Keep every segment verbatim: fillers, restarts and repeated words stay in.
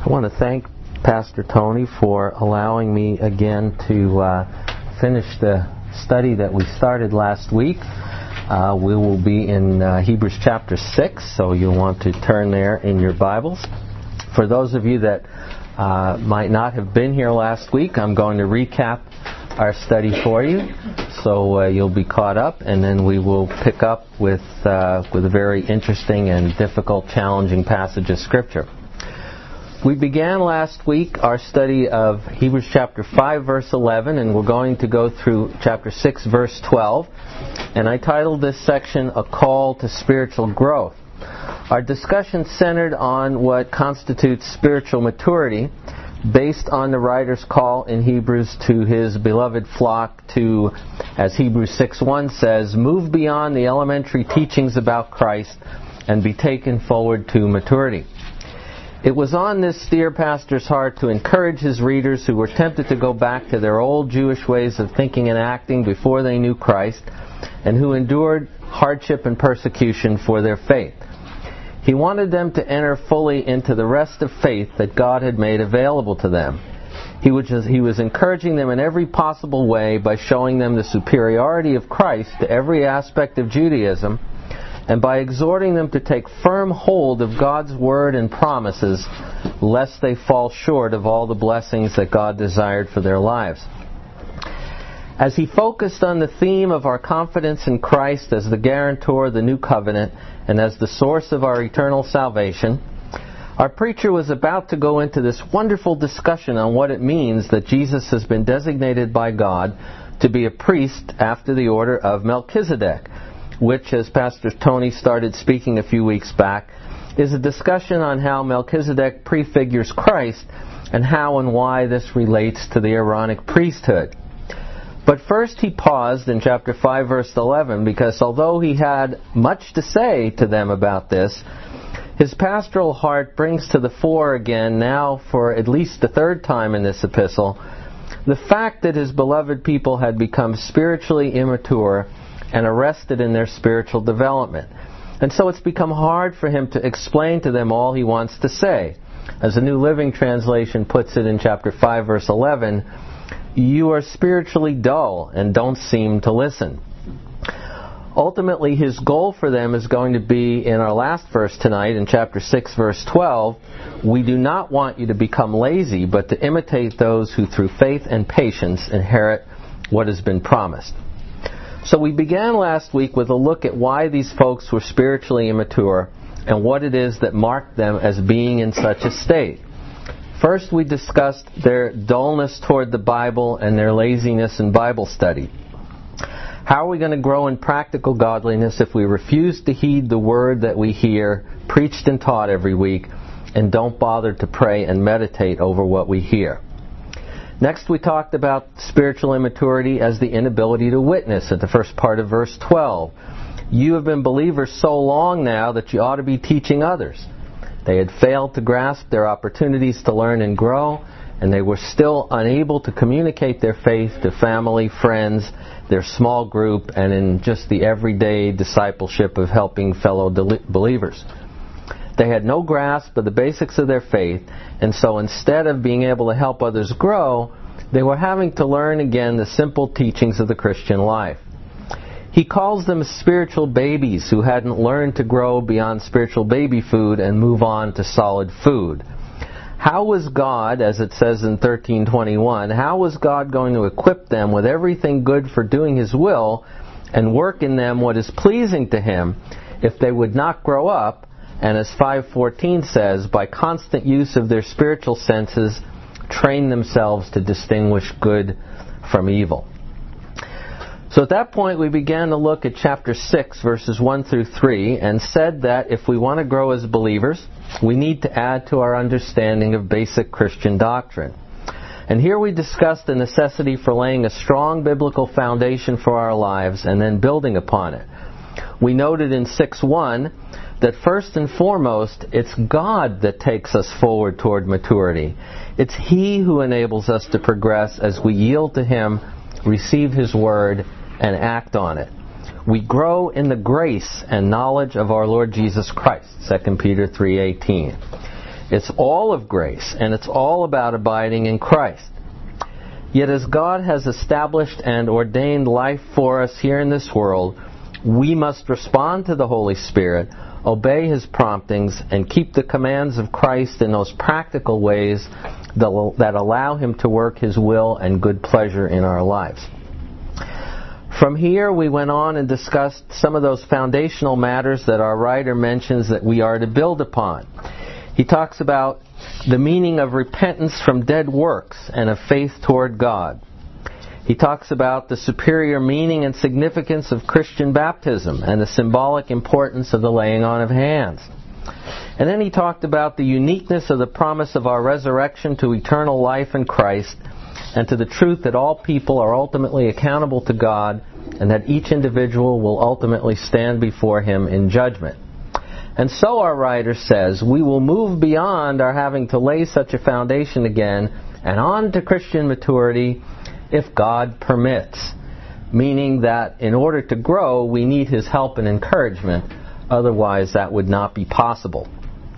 I want to thank Pastor Tony for allowing me again to uh, finish the study that we started last week. Uh, we will be in uh, Hebrews chapter six, so you'll want to turn there in your Bibles. For those of you that uh, might not have been here last week, I'm going to recap our study for you, so uh, you'll be caught up, and then we will pick up with uh, with a very interesting and difficult, challenging passage of Scripture. We began last week our study of Hebrews chapter five, verse eleven, and we're going to go through chapter six, verse twelve. And I titled this section, A Call to Spiritual Growth. Our discussion centered on what constitutes spiritual maturity, based on the writer's call in Hebrews to his beloved flock to, as Hebrews six one says, move beyond the elementary teachings about Christ and be taken forward to maturity. It was on this dear pastor's heart to encourage his readers who were tempted to go back to their old Jewish ways of thinking and acting before they knew Christ, and who endured hardship and persecution for their faith. He wanted them to enter fully into the rest of faith that God had made available to them. He was, he was encouraging them in every possible way by showing them the superiority of Christ to every aspect of Judaism, and by exhorting them to take firm hold of God's word and promises, lest they fall short of all the blessings that God desired for their lives. As he focused on the theme of our confidence in Christ as the guarantor of the new covenant and as the source of our eternal salvation, our preacher was about to go into this wonderful discussion on what it means that Jesus has been designated by God to be a priest after the order of Melchizedek, which, as Pastor Tony started speaking a few weeks back, is a discussion on how Melchizedek prefigures Christ and how and why this relates to the Aaronic priesthood. But first he paused in chapter five, verse eleven, because although he had much to say to them about this, his pastoral heart brings to the fore again, now for at least the third time in this epistle, the fact that his beloved people had become spiritually immature and arrested in their spiritual development. And so it's become hard for him to explain to them all he wants to say. As the New Living Translation puts it in chapter five, verse eleven, you are spiritually dull and don't seem to listen. Ultimately, his goal for them is going to be in our last verse tonight, in chapter six, verse twelve, we do not want you to become lazy, but to imitate those who through faith and patience inherit what has been promised. So we began last week with a look at why these folks were spiritually immature and what it is that marked them as being in such a state. First, we discussed their dullness toward the Bible and their laziness in Bible study. How are we going to grow in practical godliness if we refuse to heed the word that we hear preached and taught every week and don't bother to pray and meditate over what we hear? Next, we talked about spiritual immaturity as the inability to witness at the first part of verse twelve. You have been believers so long now that you ought to be teaching others. They had failed to grasp their opportunities to learn and grow, and they were still unable to communicate their faith to family, friends, their small group, and in just the everyday discipleship of helping fellow believers. They had no grasp of the basics of their faith, and so instead of being able to help others grow, they were having to learn again the simple teachings of the Christian life. He calls them spiritual babies who hadn't learned to grow beyond spiritual baby food and move on to solid food. How was God, as it says in thirteen twenty-one, how was God going to equip them with everything good for doing His will and work in them what is pleasing to Him if they would not grow up, and as five fourteen says, by constant use of their spiritual senses, train themselves to distinguish good from evil? So at that point we began to look at chapter six, verses one through three, and said that if we want to grow as believers, we need to add to our understanding of basic Christian doctrine. And here we discussed the necessity for laying a strong biblical foundation for our lives and then building upon it. We noted in six one that first and foremost, it's God that takes us forward toward maturity. It's He who enables us to progress as we yield to Him, receive His Word, and act on it. We grow in the grace and knowledge of our Lord Jesus Christ, Second Peter three eighteen. It's all of grace, and it's all about abiding in Christ. Yet as God has established and ordained life for us here in this world, we must respond to the Holy Spirit, obey His promptings, and keep the commands of Christ in those practical ways that allow Him to work His will and good pleasure in our lives. From here, we went on and discussed some of those foundational matters that our writer mentions that we are to build upon. He talks about the meaning of repentance from dead works and of faith toward God. He talks about the superior meaning and significance of Christian baptism and the symbolic importance of the laying on of hands. And then he talked about the uniqueness of the promise of our resurrection to eternal life in Christ, and to the truth that all people are ultimately accountable to God, and that each individual will ultimately stand before Him in judgment. And so our writer says, we will move beyond our having to lay such a foundation again, and on to Christian maturity, if God permits. Meaning that in order to grow, we need His help and encouragement. Otherwise, that would not be possible.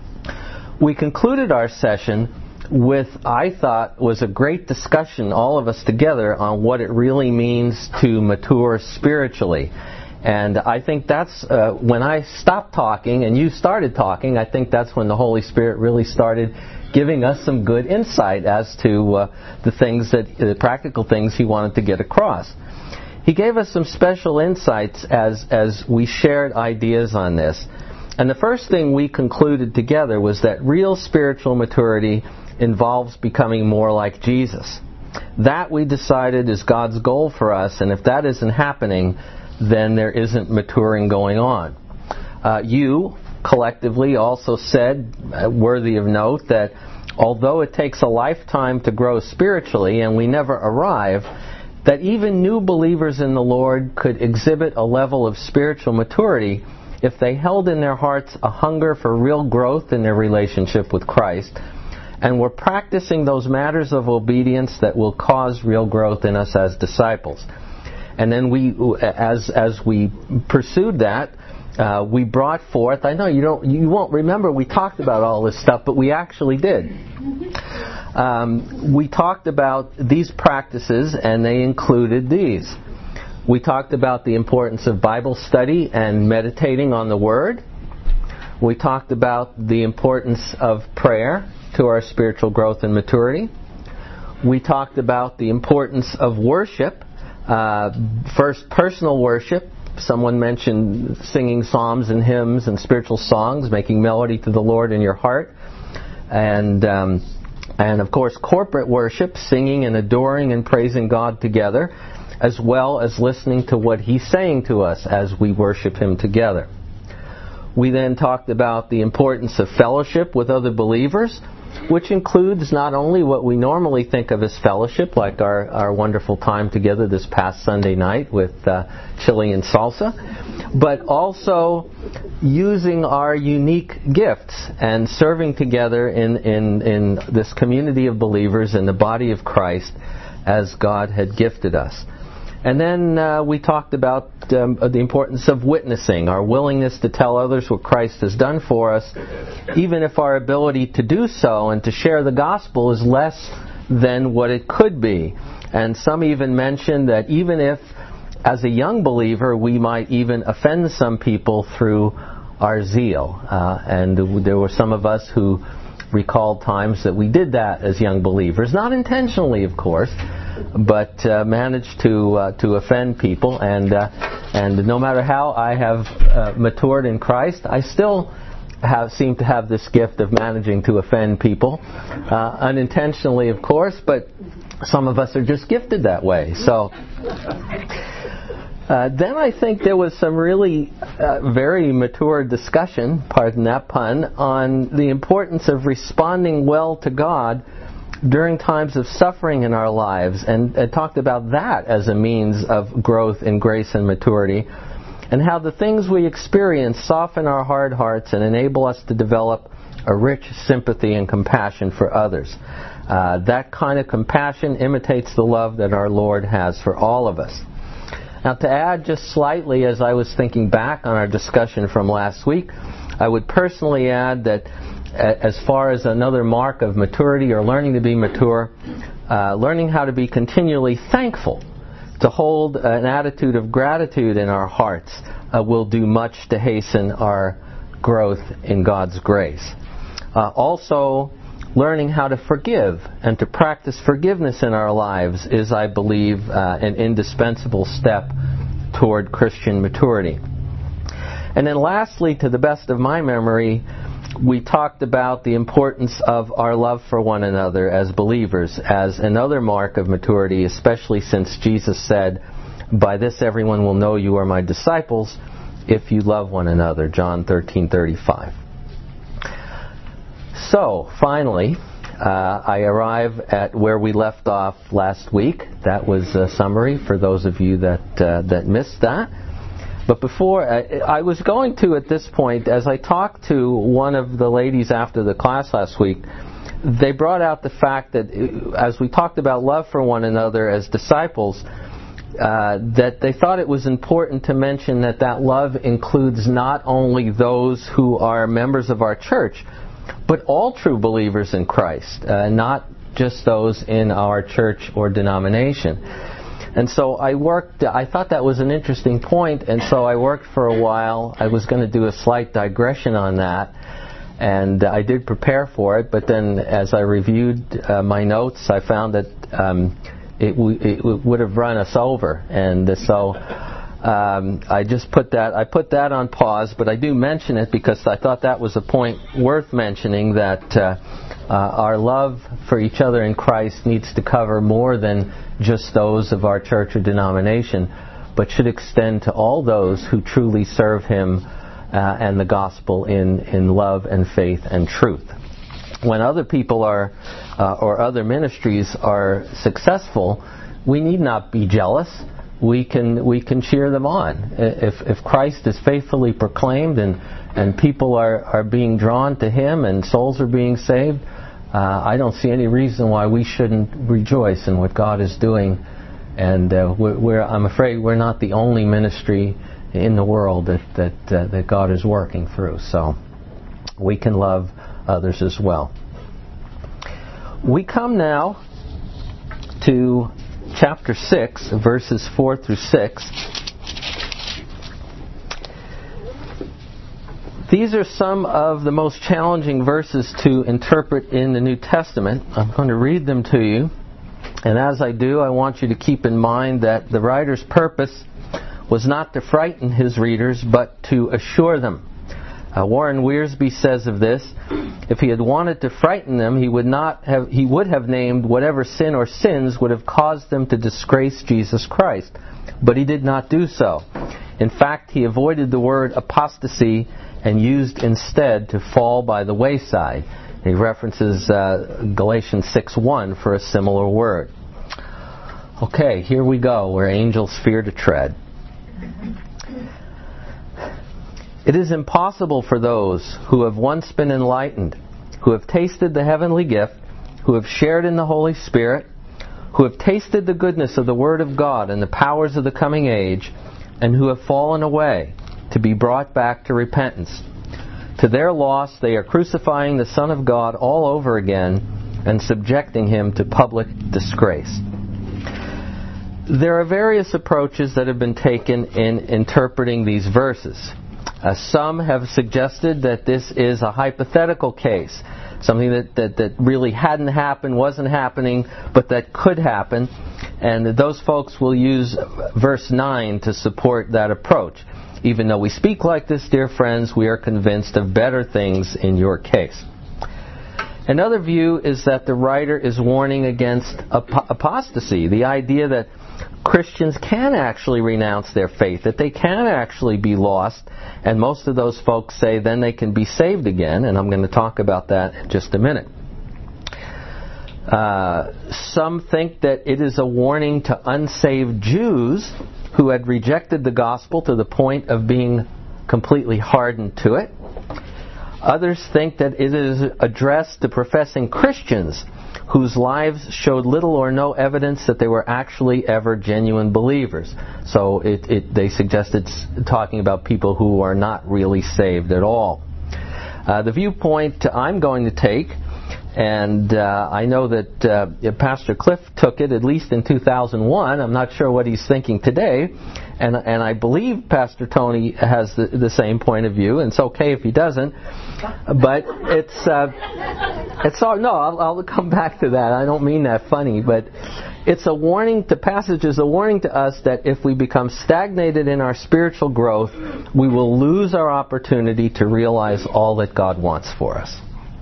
We concluded our session with, I thought, was a great discussion, all of us together, on what it really means to mature spiritually. And I think that's, uh, when I stopped talking and you started talking, I think that's when the Holy Spirit really started giving us some good insight as to uh, the things that, the practical things He wanted to get across. He gave us some special insights as, as we shared ideas on this. And the first thing we concluded together was that real spiritual maturity involves becoming more like Jesus. That, we decided, is God's goal for us, and if that isn't happening, then there isn't maturing going on. Uh, you, collectively, also said, uh, worthy of note, that although it takes a lifetime to grow spiritually, and we never arrive, that even new believers in the Lord could exhibit a level of spiritual maturity if they held in their hearts a hunger for real growth in their relationship with Christ, and were practicing those matters of obedience that will cause real growth in us as disciples. And then we, as as we pursued that, uh, we brought forth. I know you don't, you won't remember we talked about all this stuff, but we actually did. Um, we talked about these practices, and they included these. We talked about the importance of Bible study and meditating on the Word. We talked about the importance of prayer to our spiritual growth and maturity. We talked about the importance of worship. Uh, first, personal worship. Someone mentioned singing psalms and hymns and spiritual songs, making melody to the Lord in your heart. And, um, and of course, corporate worship, singing and adoring and praising God together, as well as listening to what He's saying to us as we worship Him together. We then talked about the importance of fellowship with other believers, which includes not only what we normally think of as fellowship, like our, our wonderful time together this past Sunday night with uh, chili and salsa, but also using our unique gifts and serving together in, in, in this community of believers in the body of Christ as God had gifted us. And then uh, we talked about um, the importance of witnessing, our willingness to tell others what Christ has done for us, even if our ability to do so and to share the gospel is less than what it could be. And some even mentioned that even if, as a young believer, we might even offend some people through our zeal. Uh, and there were some of us who recalled times that we did that as young believers, not intentionally, of course, but uh, managed to uh, to offend people. And uh, and no matter how I have uh, matured in Christ, I still have seem to have this gift of managing to offend people, uh, unintentionally, of course, but some of us are just gifted that way. So. Uh, then I think there was some really uh, very mature discussion, pardon that pun, on the importance of responding well to God during times of suffering in our lives, and, and talked about that as a means of growth in grace and maturity, and how the things we experience soften our hard hearts and enable us to develop a rich sympathy and compassion for others. Uh, that kind of compassion imitates the love that our Lord has for all of us. Now, to add just slightly, as I was thinking back on our discussion from last week, I would personally add that as far as another mark of maturity or learning to be mature, uh, learning how to be continually thankful, to hold an attitude of gratitude in our hearts, uh, will do much to hasten our growth in God's grace. Uh, also, learning how to forgive and to practice forgiveness in our lives is, I believe, uh, an indispensable step toward Christian maturity. And then lastly, to the best of my memory, we talked about the importance of our love for one another as believers as another mark of maturity, especially since Jesus said, "By this everyone will know you are my disciples, if you love one another," John thirteen thirty-five. So, finally, uh, I arrive at where we left off last week. That was a summary for those of you that uh, that missed that. But before, uh, I was going to, at this point, as I talked to one of the ladies after the class last week, they brought out the fact that as we talked about love for one another as disciples, uh, that they thought it was important to mention that that love includes not only those who are members of our church, but all true believers in Christ, uh, not just those in our church or denomination. And so I worked, I thought that was an interesting point, and so I worked for a while. I was going to do a slight digression on that, and I did prepare for it, but then as I reviewed uh, my notes, I found that um, it, w- it w- would have run us over, and so um, I just put that, I put that on pause, but I do mention it because I thought that was a point worth mentioning, that uh, uh, our love for each other in Christ needs to cover more than just those of our church or denomination, but should extend to all those who truly serve Him uh, and the gospel in, in love and faith and truth. When other people are, uh, or other ministries are successful, we need not be jealous. We can we can cheer them on. If if Christ is faithfully proclaimed and, and people are, are being drawn to Him and souls are being saved, Uh, I don't see any reason why we shouldn't rejoice in what God is doing, and uh, we're, we're, I'm afraid we're not the only ministry in the world that that, uh, that God is working through. So we can love others as well. We come now to chapter six, verses four through six. These are some of the most challenging verses to interpret in the New Testament. I'm going to read them to you. And as I do, I want you to keep in mind that the writer's purpose was not to frighten his readers, but to assure them. Uh, Warren Wiersbe says of this, if he had wanted to frighten them, he would not have, he would have named whatever sin or sins would have caused them to disgrace Jesus Christ. But he did not do so. In fact, he avoided the word apostasy and used instead to fall by the wayside. He references uh, Galatians six one for a similar word. Okay, here we go, where angels fear to tread. It is impossible for those who have once been enlightened, who have tasted the heavenly gift, who have shared in the Holy Spirit, who have tasted the goodness of the Word of God and the powers of the coming age, and who have fallen away, to be brought back to repentance. To their loss, they are crucifying the Son of God all over again and subjecting Him to public disgrace. There are various approaches that have been taken in interpreting these verses. Uh, some have suggested that this is a hypothetical case, something that, that, that really hadn't happened, wasn't happening, but that could happen, and those folks will use verse nine to support that approach. Even though we speak like this, dear friends, we are convinced of better things in your case. Another view is that the writer is warning against ap- apostasy, the idea that Christians can actually renounce their faith, that they can actually be lost, and most of those folks say then they can be saved again, and I'm going to talk about that in just a minute. Uh, some think that it is a warning to unsaved Jews who had rejected the gospel to the point of being completely hardened to it. Others think that it is addressed to professing Christians whose lives showed little or no evidence that they were actually ever genuine believers. So it, it, they suggest it's talking about people who are not really saved at all. Uh, the viewpoint I'm going to take, and uh, I know that uh, Pastor Cliff took it at least in two thousand one. I'm not sure what he's thinking today. And and I believe Pastor Tony has the, the same point of view, and it's okay if he doesn't. But it's uh, it's all no. I'll, I'll come back to that. I don't mean that funny, but it's a warning. The passage is a warning to us that if we become stagnated in our spiritual growth, we will lose our opportunity to realize all that God wants for us.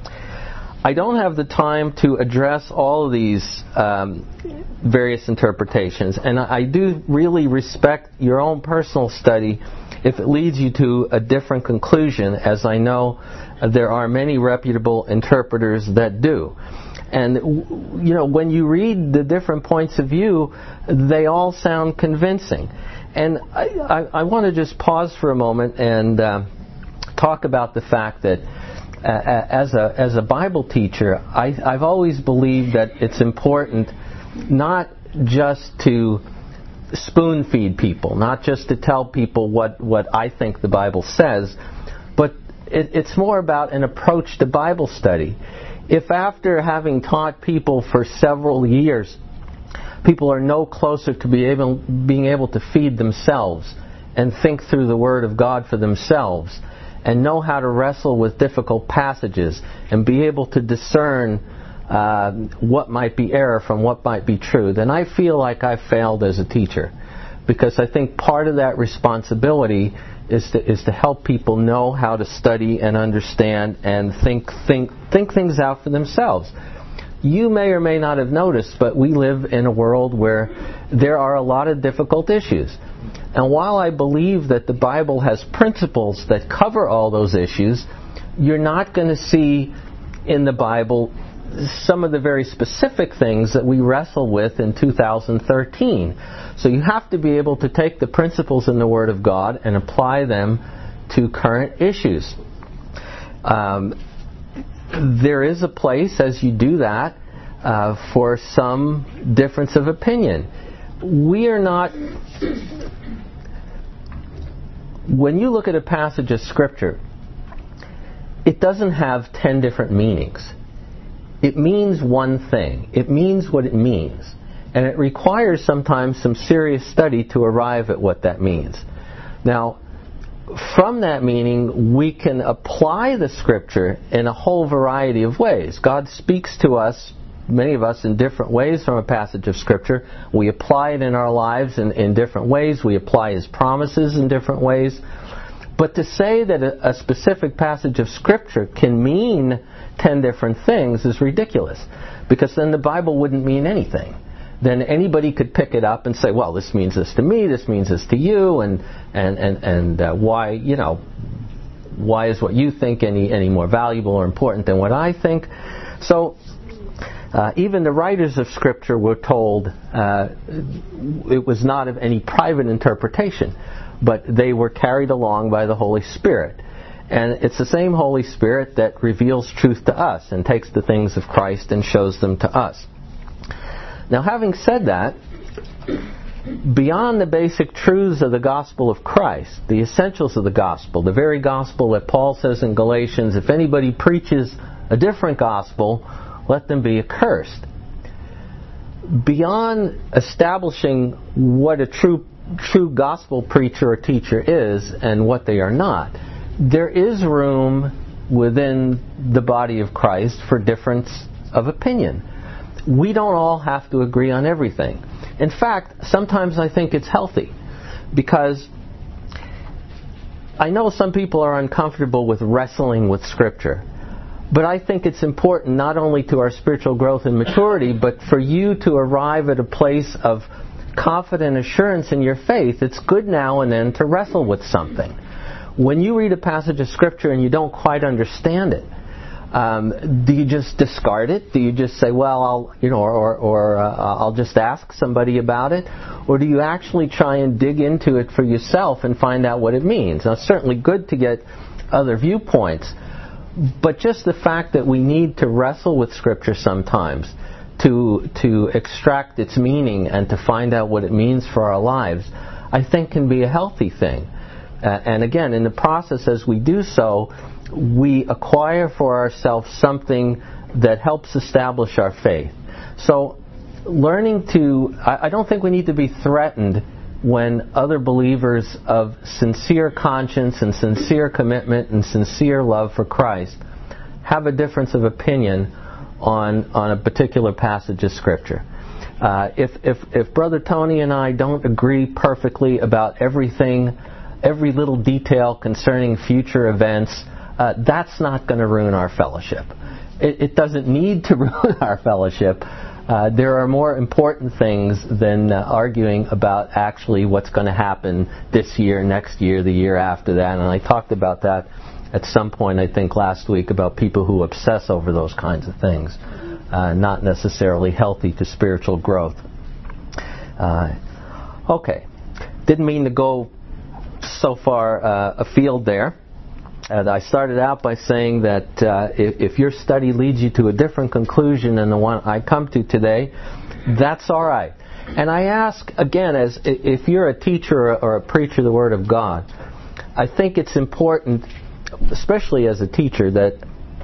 I don't have the time to address all of these um, various interpretations, and I do really respect your own personal study if it leads you to a different conclusion, as I know there are many reputable interpreters that do. And, you know, when you read the different points of view, they all sound convincing. And I, I, I want to just pause for a moment and uh, talk about the fact that Uh, as a as a Bible teacher, I, I've always believed that it's important not just to spoon feed people, not just to tell people what, what I think the Bible says, but it, it's more about an approach to Bible study. If after having taught people for several years, people are no closer to be able, being able to feed themselves and think through the Word of God for themselves, and know how to wrestle with difficult passages and be able to discern uh, what might be error from what might be true, then I feel like I've failed as a teacher. Because I think part of that responsibility is to is to help people know how to study and understand and think think think things out for themselves. You may or may not have noticed, but we live in a world where there are a lot of difficult issues. And while I believe that the Bible has principles that cover all those issues, you're not going to see in the Bible some of the very specific things that we wrestle with in two thousand thirteen. So you have to be able to take the principles in the Word of God and apply them to current issues. Um, there is a place, as you do that, uh, for some difference of opinion. We are not... When you look at a passage of Scripture, it doesn't have ten different meanings. It means one thing. It means what it means. And it requires sometimes some serious study to arrive at what that means. Now, from that meaning, we can apply the Scripture in a whole variety of ways. God speaks to us, many of us, in different ways from a passage of Scripture. We apply it in our lives in, in different ways. We apply His promises in different ways. But to say that a, a specific passage of Scripture can mean ten different things is ridiculous, because then the Bible wouldn't mean anything. Then anybody could pick it up and say, well, this means this to me, this means this to you, and and and, and uh, why, you know, why is what you think any, any more valuable or important than what I think? So uh, even the writers of Scripture were told uh, it was not of any private interpretation, but they were carried along by the Holy Spirit. And it's the same Holy Spirit that reveals truth to us and takes the things of Christ and shows them to us. Now, having said that, beyond the basic truths of the gospel of Christ, the essentials of the gospel, the very gospel that Paul says in Galatians, if anybody preaches a different gospel, let them be accursed. Beyond establishing what a true true gospel preacher or teacher is and what they are not, there is room within the body of Christ for difference of opinion. We don't all have to agree on everything. In fact, sometimes I think it's healthy, because I know some people are uncomfortable with wrestling with Scripture, but I think it's important not only to our spiritual growth and maturity, but for you to arrive at a place of confident assurance in your faith. It's good now and then to wrestle with something. When you read a passage of Scripture and you don't quite understand it, um, do you just discard it? Do you just say, well, I'll, you know, or, or uh, I'll just ask somebody about it? Or do you actually try and dig into it for yourself and find out what it means? Now, it's certainly good to get other viewpoints, but just the fact that we need to wrestle with Scripture sometimes to to extract its meaning and to find out what it means for our lives, I think can be a healthy thing. Uh, and again, in the process, as we do so, we acquire for ourselves something that helps establish our faith. So learning to, I, I don't think we need to be threatened when other believers of sincere conscience and sincere commitment and sincere love for Christ have a difference of opinion on on a particular passage of Scripture. Uh, if, if, if Brother Tony and I don't agree perfectly about everything, every little detail concerning future events, uh, that's not going to ruin our fellowship. It, it doesn't need to ruin our fellowship. Uh, there are more important things than uh, arguing about actually what's going to happen this year, next year, the year after that. And I talked about that at some point, I think, last week, about people who obsess over those kinds of things. Uh, not necessarily healthy to spiritual growth. Uh, okay. Didn't mean to go so far uh, afield there. And I started out by saying that uh, if, if your study leads you to a different conclusion than the one I come to today, that's all right. And I ask, again, as if you're a teacher or a preacher of the Word of God, I think it's important, especially as a teacher, that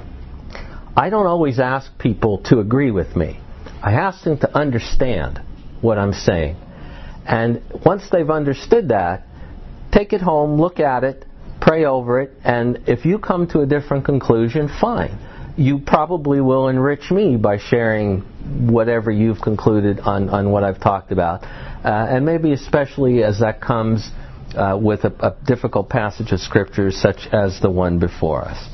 I don't always ask people to agree with me. I ask them to understand what I'm saying. And once they've understood that, take it home, look at it, pray over it, and if you come to a different conclusion, fine. You probably will enrich me by sharing whatever you've concluded on, on what I've talked about. Uh, and maybe especially as that comes uh, with a, a difficult passage of Scripture such as the one before us.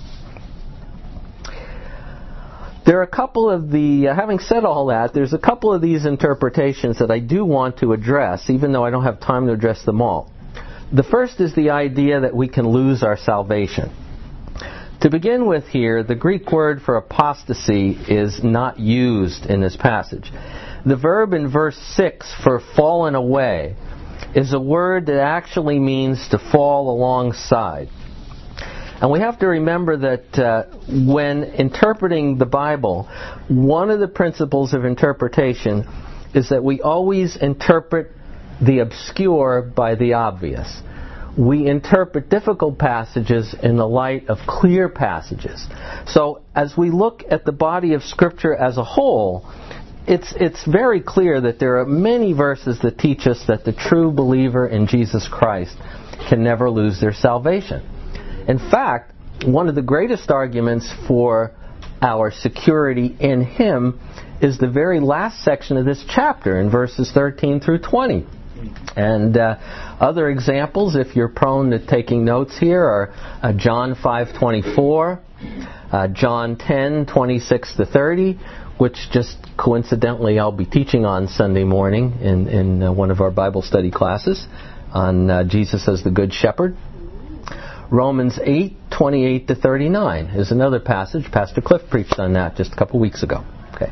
There are a couple of the, uh, having said all that, there's a couple of these interpretations that I do want to address, even though I don't have time to address them all. The first is the idea that we can lose our salvation. To begin with here, the Greek word for apostasy is not used in this passage. The verb in verse six for fallen away is a word that actually means to fall alongside. And we have to remember that uh, when interpreting the Bible, one of the principles of interpretation is that we always interpret the obscure by the obvious. We interpret difficult passages in the light of clear passages. So as we look at the body of Scripture as a whole, it's it's very clear that there are many verses that teach us that the true believer in Jesus Christ can never lose their salvation. In fact, one of the greatest arguments for our security in Him is the very last section of this chapter in verses thirteen through twenty. And uh, other examples, if you're prone to taking notes here, are uh, John five twenty-four, uh, John ten twenty-six to thirty, which just coincidentally I'll be teaching on Sunday morning in, in uh, one of our Bible study classes on uh, Jesus as the Good Shepherd. Romans eight twenty-eight to thirty-nine is another passage. Pastor Cliff preached on that just a couple weeks ago. Okay.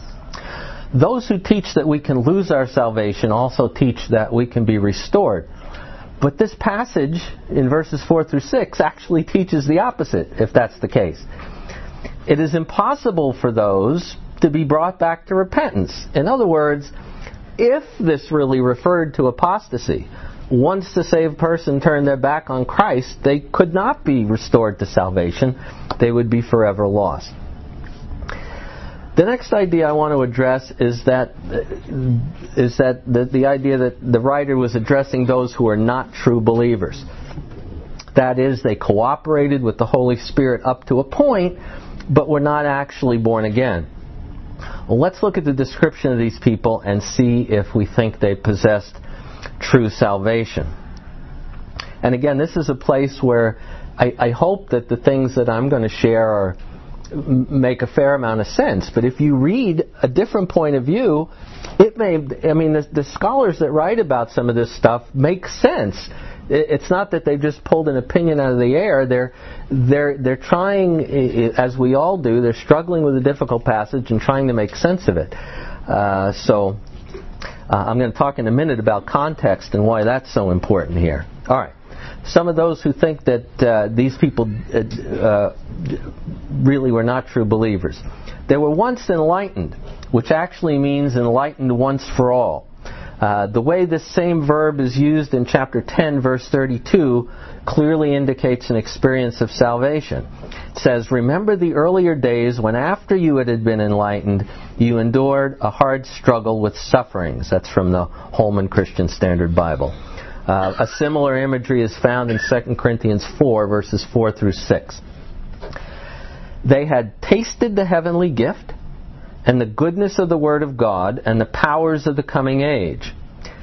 Those who teach that we can lose our salvation also teach that we can be restored. But this passage in verses four through six actually teaches the opposite, if that's the case. It is impossible for those to be brought back to repentance. In other words, if this really referred to apostasy, once the saved person turned their back on Christ, they could not be restored to salvation. They would be forever lost. The next idea I want to address is that is that the, the idea that the writer was addressing those who are not true believers. That is, they cooperated with the Holy Spirit up to a point, but were not actually born again. Well, let's look at the description of these people and see if we think they possessed true salvation. And again, this is a place where I, I hope that the things that I'm going to share are make a fair amount of sense. But if you read a different point of view, it may, I mean, the, the scholars that write about some of this stuff make sense. It, it's not that they've just pulled an opinion out of the air. They're, they're, they're trying, as we all do, they're struggling with a difficult passage and trying to make sense of it. Uh, so, uh, I'm going to talk in a minute about context and why that's so important here. All right. Some of those who think that uh, these people uh, uh, really were not true believers. They were once enlightened, which actually means enlightened once for all. Uh, the way this same verb is used in chapter ten, verse thirty-two, clearly indicates an experience of salvation. It says, "Remember the earlier days when after you had been enlightened, you endured a hard struggle with sufferings." That's from the Holman Christian Standard Bible. Uh, a similar imagery is found in Second Corinthians four, verses four through six. They had tasted the heavenly gift and the goodness of the Word of God and the powers of the coming age.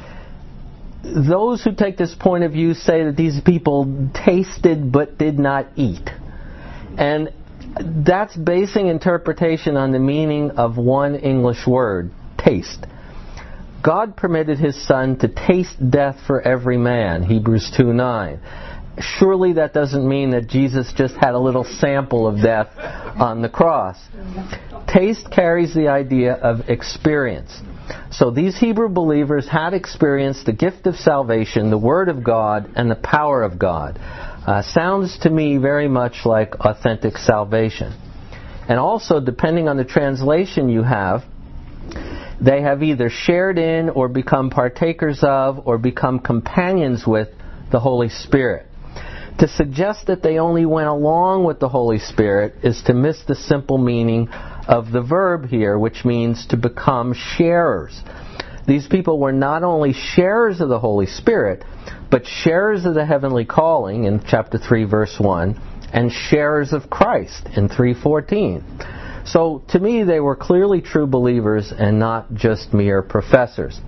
Those who take this point of view say that these people tasted but did not eat. And that's basing interpretation on the meaning of one English word, taste. God permitted His Son to taste death for every man, Hebrews two nine. Surely that doesn't mean that Jesus just had a little sample of death on the cross. Taste carries the idea of experience. So these Hebrew believers had experienced the gift of salvation, the Word of God, and the power of God. Uh, sounds to me very much like authentic salvation. And also, depending on the translation you have, they have either shared in or become partakers of or become companions with the Holy Spirit. To suggest that they only went along with the Holy Spirit is to miss the simple meaning of the verb here, which means to become sharers. These people were not only sharers of the Holy Spirit, but sharers of the heavenly calling in chapter three, verse one, and sharers of Christ in three fourteen. So, to me, they were clearly true believers and not just mere professors.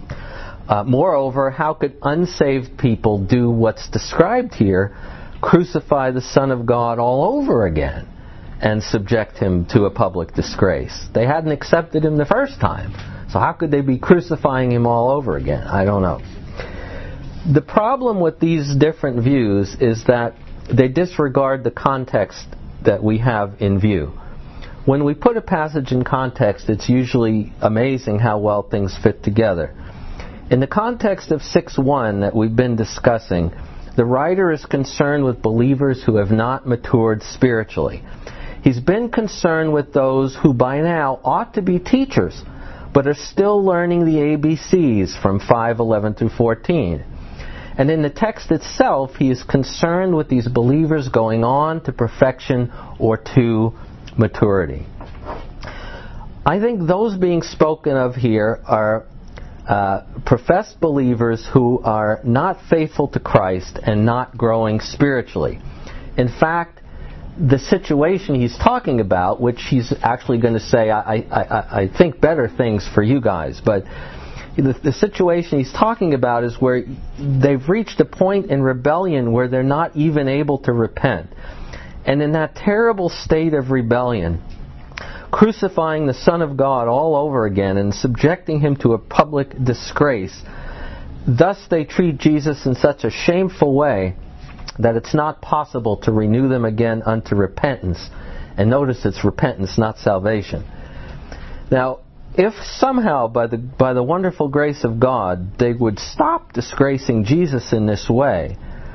Uh, moreover, how could unsaved people do what's described here, crucify the Son of God all over again and subject Him to a public disgrace? They hadn't accepted Him the first time, so how could they be crucifying Him all over again? I don't know. The problem with these different views is that they disregard the context that we have in view. When we put a passage in context, it's usually amazing how well things fit together. In the context of six one that we've been discussing, the writer is concerned with believers who have not matured spiritually. He's been concerned with those who by now ought to be teachers, but are still learning the A B Cs from five eleven through fourteen. And in the text itself, he is concerned with these believers going on to perfection or to maturity. I think those being spoken of here are uh, professed believers who are not faithful to Christ and not growing spiritually. In fact, the situation he's talking about, which he's actually going to say, I, I, I think better things for you guys, but the, the situation he's talking about is where they've reached a point in rebellion where they're not even able to repent. And in that terrible state of rebellion, crucifying the Son of God all over again and subjecting Him to a public disgrace, thus they treat Jesus in such a shameful way that it's not possible to renew them again unto repentance. And notice it's repentance, not salvation. Now, if somehow by the by the wonderful grace of God they would stop disgracing Jesus in this way,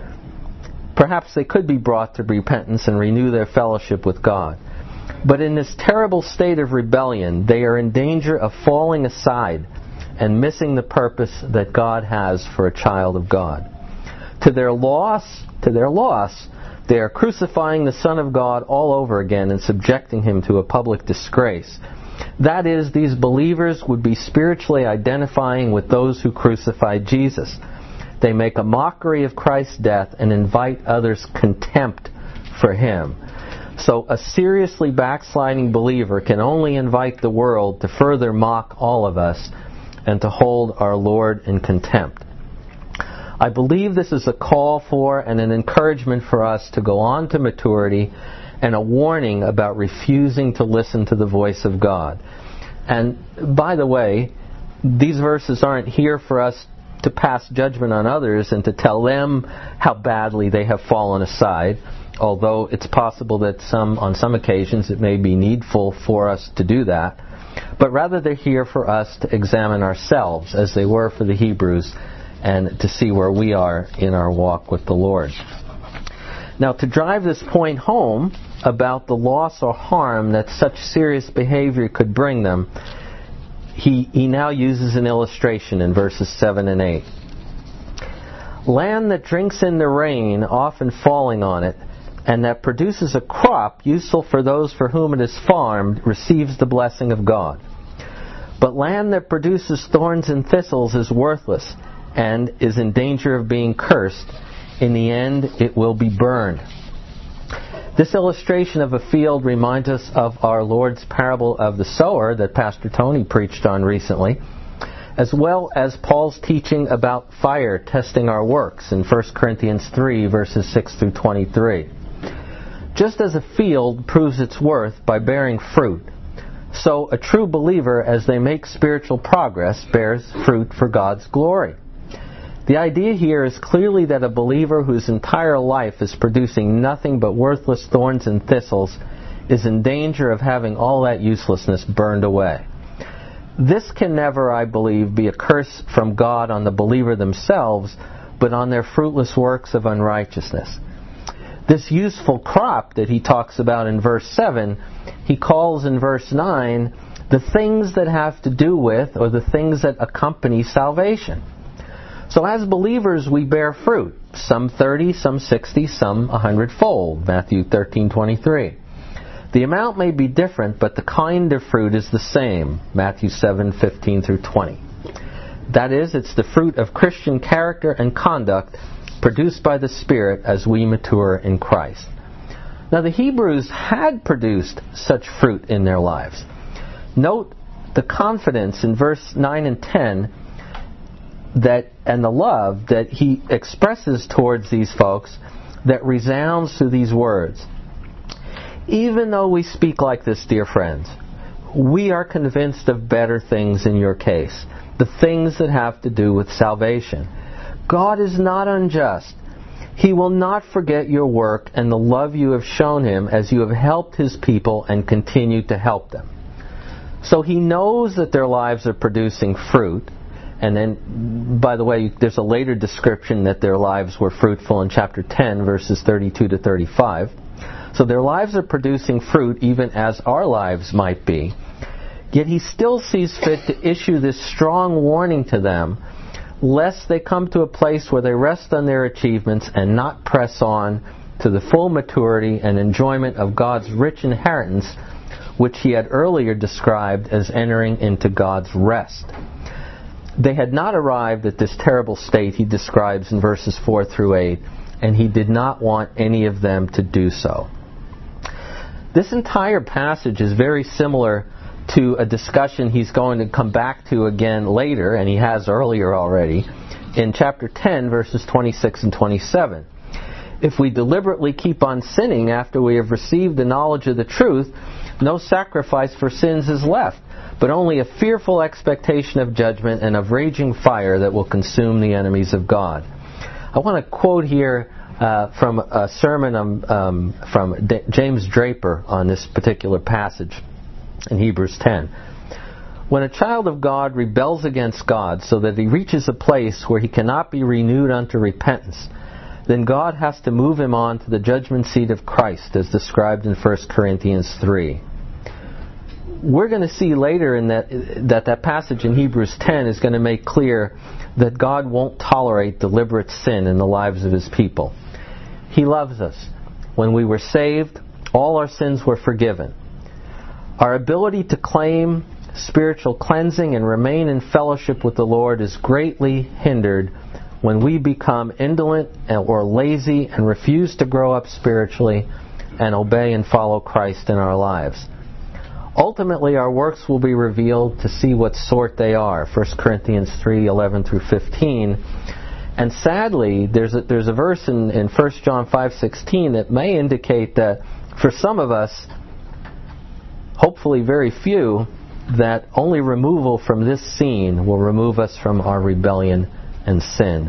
perhaps they could be brought to repentance and renew their fellowship with God. But in this terrible state of rebellion, they are in danger of falling aside and missing the purpose that God has for a child of God. To their loss, to their loss, they are crucifying the Son of God all over again and subjecting Him to a public disgrace. That is, these believers would be spiritually identifying with those who crucified Jesus. They make a mockery of Christ's death and invite others' contempt for Him. So a seriously backsliding believer can only invite the world to further mock all of us and to hold our Lord in contempt. I believe this is a call for and an encouragement for us to go on to maturity and a warning about refusing to listen to the voice of God. And by the way, these verses aren't here for us to pass judgment on others and to tell them how badly they have fallen aside, although it's possible that some, on some occasions it may be needful for us to do that. But rather they're here for us to examine ourselves, as they were for the Hebrews, and to see where we are in our walk with the Lord. Now, to drive this point home about the loss or harm that such serious behavior could bring them, he, he now uses an illustration in verses seven and eight. Land that drinks in the rain, often falling on it, and that produces a crop useful for those for whom it is farmed, receives the blessing of God. But land that produces thorns and thistles is worthless and is in danger of being cursed. In the end, it will be burned. This illustration of a field reminds us of our Lord's parable of the sower that Pastor Tony preached on recently, as well as Paul's teaching about fire testing our works in First Corinthians three, verses six through twenty-three. Just as a field proves its worth by bearing fruit, so a true believer, as they make spiritual progress, bears fruit for God's glory. The idea here is clearly that a believer whose entire life is producing nothing but worthless thorns and thistles is in danger of having all that uselessness burned away. This can never, I believe, be a curse from God on the believer themselves, but on their fruitless works of unrighteousness. This useful crop that he talks about in verse seven, he calls in verse nine the things that have to do with, or the things that accompany salvation. So as believers we bear fruit, some thirty, some sixty, some a hundredfold, Matthew thirteen twenty-three. The amount may be different, but the kind of fruit is the same, Matthew seven fifteen through twenty. That is, it's the fruit of Christian character and conduct produced by the Spirit as we mature in Christ. Now the Hebrews had produced such fruit in their lives. Note the confidence in verse nine and ten that, and the love that he expresses towards these folks that resounds through these words. Even though we speak like this, dear friends, we are convinced of better things in your case, the things that have to do with salvation. God is not unjust. He will not forget your work and the love you have shown Him as you have helped His people and continue to help them. So He knows that their lives are producing fruit. And then, by the way, there's a later description that their lives were fruitful in chapter ten, verses thirty-two to thirty-five. So their lives are producing fruit even as our lives might be. Yet He still sees fit to issue this strong warning to them, lest they come to a place where they rest on their achievements and not press on to the full maturity and enjoyment of God's rich inheritance, which He had earlier described as entering into God's rest. They had not arrived at this terrible state He describes in verses four through eight, and He did not want any of them to do so. This entire passage is very similar to a discussion He's going to come back to again later, and He has earlier already, in chapter ten, verses twenty-six and twenty-seven. If we deliberately keep on sinning after we have received the knowledge of the truth, no sacrifice for sins is left, but only a fearful expectation of judgment and of raging fire that will consume the enemies of God. I want to quote here uh, from a sermon um, um, from D- James Draper on this particular passage in Hebrews ten. When a child of God rebels against God so that he reaches a place where he cannot be renewed unto repentance, then God has to move him on to the judgment seat of Christ as described in First Corinthians three. We're going to see later in that, that that passage in Hebrews ten is going to make clear that God won't tolerate deliberate sin in the lives of His people. He loves us. When we were saved, all our sins were forgiven. Our ability to claim spiritual cleansing and remain in fellowship with the Lord is greatly hindered when we become indolent or lazy and refuse to grow up spiritually and obey and follow Christ in our lives. Ultimately, our works will be revealed to see what sort they are, First Corinthians three eleven through fifteen. And sadly, there's a, there's a verse in, in First John five sixteen that may indicate that for some of us, hopefully very few, that only removal from this scene will remove us from our rebellion and sin.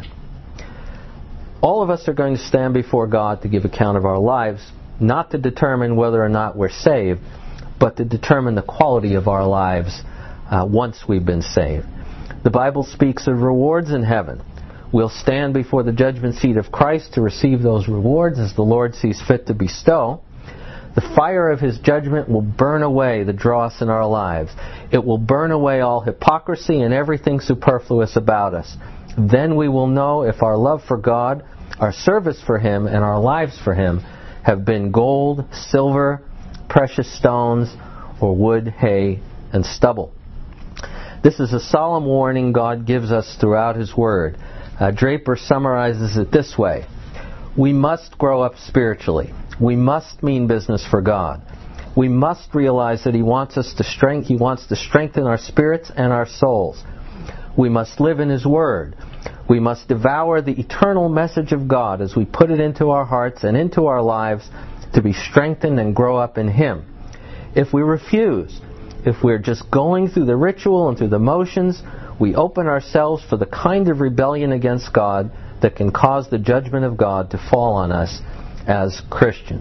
All of us are going to stand before God to give account of our lives, not to determine whether or not we're saved, but to determine the quality of our lives uh, once we've been saved. The Bible speaks of rewards in heaven. We'll stand before the judgment seat of Christ to receive those rewards as the Lord sees fit to bestow. The fire of His judgment will burn away the dross in our lives. It will burn away all hypocrisy and everything superfluous about us. Then we will know if our love for God, our service for Him, and our lives for Him have been gold, silver, precious stones, or wood, hay, and stubble. This is a solemn warning God gives us throughout His Word. Uh, Draper summarizes it this way. We must grow up spiritually. We must mean business for God. We must realize that He wants us to strength, He wants to strengthen our spirits and our souls. We must live in His Word. We must devour the eternal message of God as we put it into our hearts and into our lives to be strengthened and grow up in Him. If we refuse, if we're just going through the ritual and through the motions, we open ourselves for the kind of rebellion against God that can cause the judgment of God to fall on us as Christians.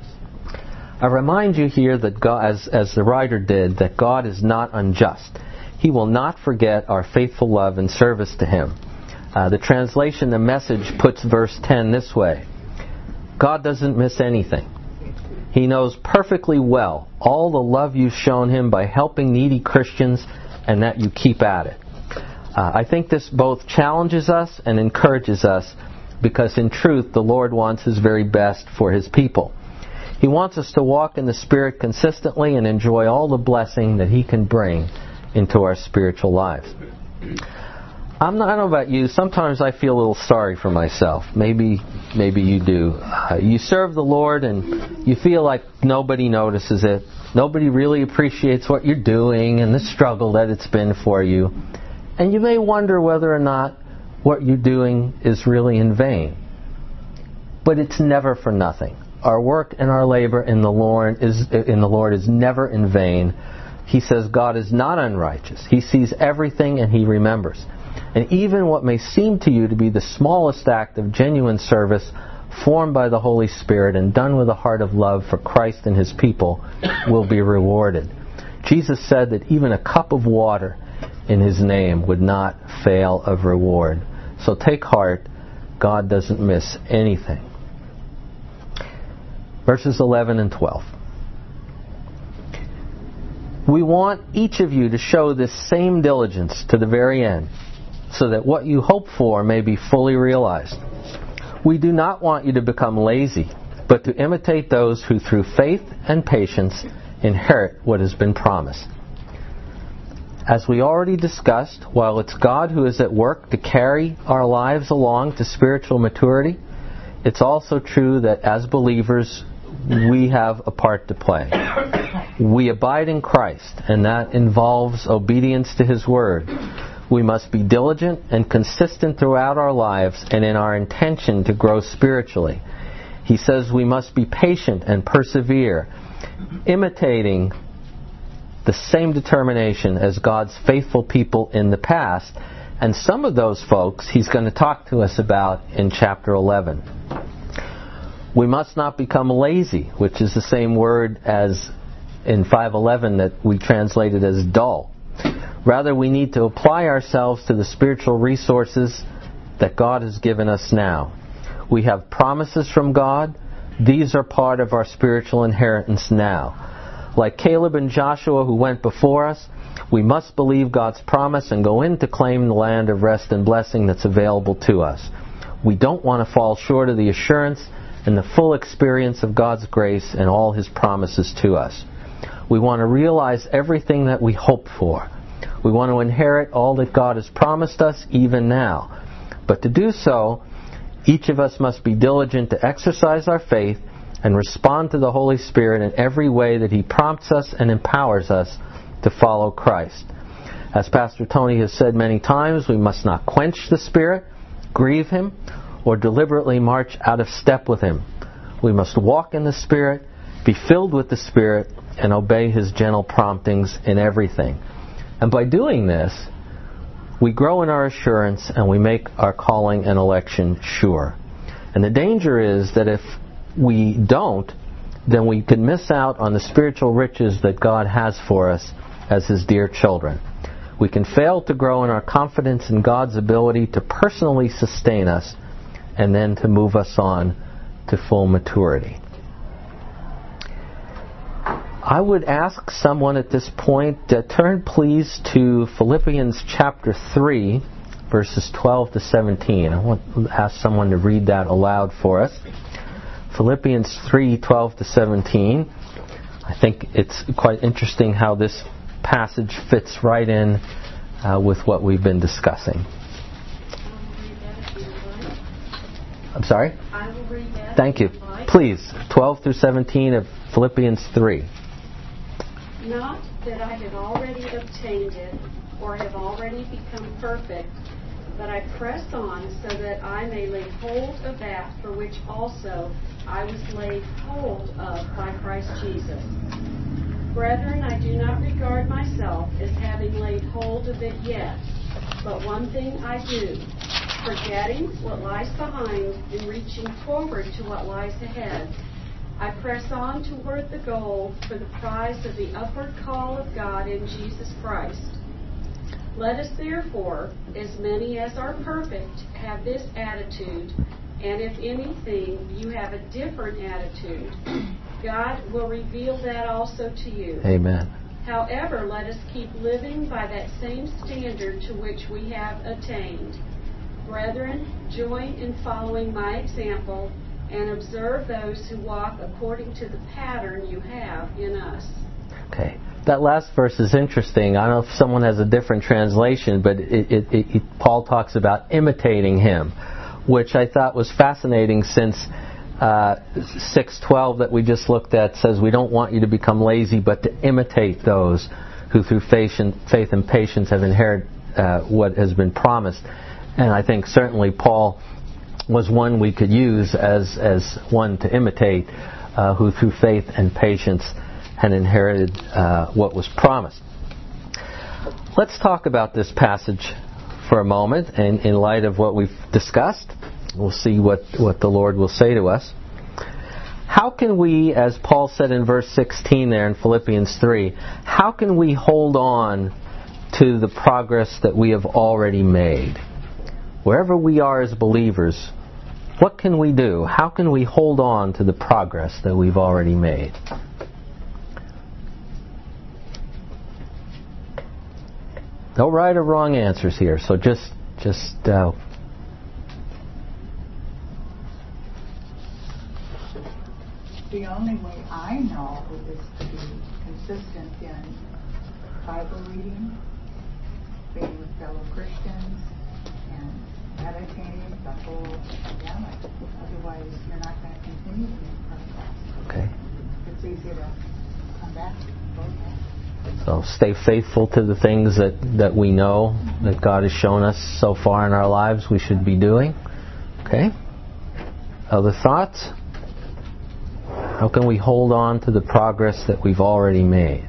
I remind you here that God, as, as the writer did, that God is not unjust. He will not forget our faithful love and service to Him. Uh, the translation, The Message, puts verse ten this way. God doesn't miss anything. He knows perfectly well all the love you've shown Him by helping needy Christians, and that you keep at it. Uh, I think this both challenges us and encourages us, because in truth the Lord wants His very best for His people. He wants us to walk in the Spirit consistently and enjoy all the blessing that He can bring into our spiritual lives. I'm not, I don't know about you, sometimes I feel a little sorry for myself. Maybe maybe you do. Uh, you serve the Lord and you feel like nobody notices it. Nobody really appreciates what you're doing and the struggle that it's been for you. And you may wonder whether or not what you're doing is really in vain. But it's never for nothing. Our work and our labor in the Lord is in the Lord is never in vain. He says God is not unrighteous. He sees everything and He remembers. And even what may seem to you to be the smallest act of genuine service, formed by the Holy Spirit and done with a heart of love for Christ and His people, will be rewarded. Jesus said that even a cup of water in His name would not fail of reward. So take heart, God doesn't miss anything. Verses eleven and twelve. We want each of you to show this same diligence to the very end, so that what you hope for may be fully realized. We do not want you to become lazy, but to imitate those who through faith and patience inherit what has been promised. As we already discussed, while it's God who is at work to carry our lives along to spiritual maturity, it's also true that as believers, we have a part to play. We abide in Christ, and that involves obedience to His Word. We must be diligent and consistent throughout our lives and in our intention to grow spiritually. He says we must be patient and persevere, imitating the same determination as God's faithful people in the past. And some of those folks He's going to talk to us about in chapter eleven. We must not become lazy, which is the same word as in five eleven that we translated as dull. Rather, we need to apply ourselves to the spiritual resources that God has given us now. We have promises from God. These are part of our spiritual inheritance now. Like Caleb and Joshua who went before us, we must believe God's promise and go in to claim the land of rest and blessing that's available to us. We don't want to fall short of the assurance and the full experience of God's grace and all His promises to us. We want to realize everything that we hope for. We want to inherit all that God has promised us even now. But to do so, each of us must be diligent to exercise our faith and respond to the Holy Spirit in every way that He prompts us and empowers us to follow Christ. As Pastor Tony has said many times, we must not quench the Spirit, grieve Him, or deliberately march out of step with Him. We must walk in the Spirit, be filled with the Spirit, and obey His gentle promptings in everything. And by doing this, we grow in our assurance and we make our calling and election sure. And the danger is that if we don't, then we can miss out on the spiritual riches that God has for us as His dear children. We can fail to grow in our confidence in God's ability to personally sustain us and then to move us on to full maturity. I would ask someone at this point, uh, turn please to Philippians chapter three, verses twelve to seventeen. I want to ask someone to read that aloud for us. Philippians three, twelve to seventeen. I think it's quite interesting how this passage fits right in uh, with what we've been discussing. I'm sorry? I will read that. Thank you. Please, twelve through seventeen of Philippians three. Not that I have already obtained it or have already become perfect, but I press on so that I may lay hold of that for which also I was laid hold of by Christ Jesus. Brethren, I do not regard myself as having laid hold of it yet, but one thing I do, forgetting what lies behind and reaching forward to what lies ahead, I press on toward the goal for the prize of the upward call of God in Jesus Christ. Let us therefore, as many as are perfect, have this attitude, and if anything you have a different attitude, God will reveal that also to you. Amen. However, let us keep living by that same standard to which we have attained. Brethren, join in following my example and observe those who walk according to the pattern you have in us. Okay. That last verse is interesting. I don't know if someone has a different translation, but it, it, it, it, Paul talks about imitating him, which I thought was fascinating since uh, six twelve that we just looked at says we don't want you to become lazy, but to imitate those who through faith and, faith and patience have inherited uh, what has been promised. And I think certainly Paul was one we could use as, as one to imitate, uh, who through faith and patience had inherited uh, what was promised. Let's talk about this passage for a moment, and in light of what we've discussed, we'll see what, what the Lord will say to us. How can we, as Paul said in verse sixteen there in Philippians three, how can we hold on to the progress that we have already made? Wherever we are as believers, what can we do? How can we hold on to the progress that we've already made? No right or wrong answers here, so just, just uh, the only way I know is to be consistent in Bible reading, being with fellow Christians, and meditating the whole gamut. Otherwise, you're not going to continue to make progress. Okay. It's easy to come back to both ends. So stay faithful to the things that, that we know that God has shown us so far in our lives we should be doing. Okay? Other thoughts? How can we hold on to the progress that we've already made?